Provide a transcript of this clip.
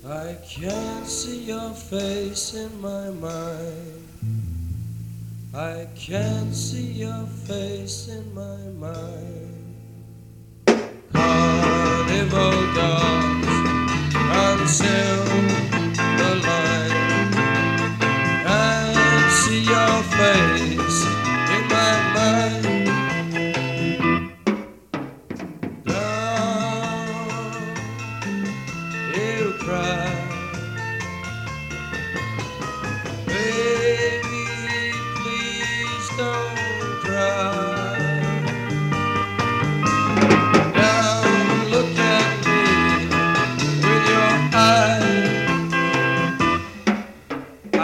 I can't see your face in my mind. I can't see your face in my mind. Carnival dogs on silver line. Can't see your face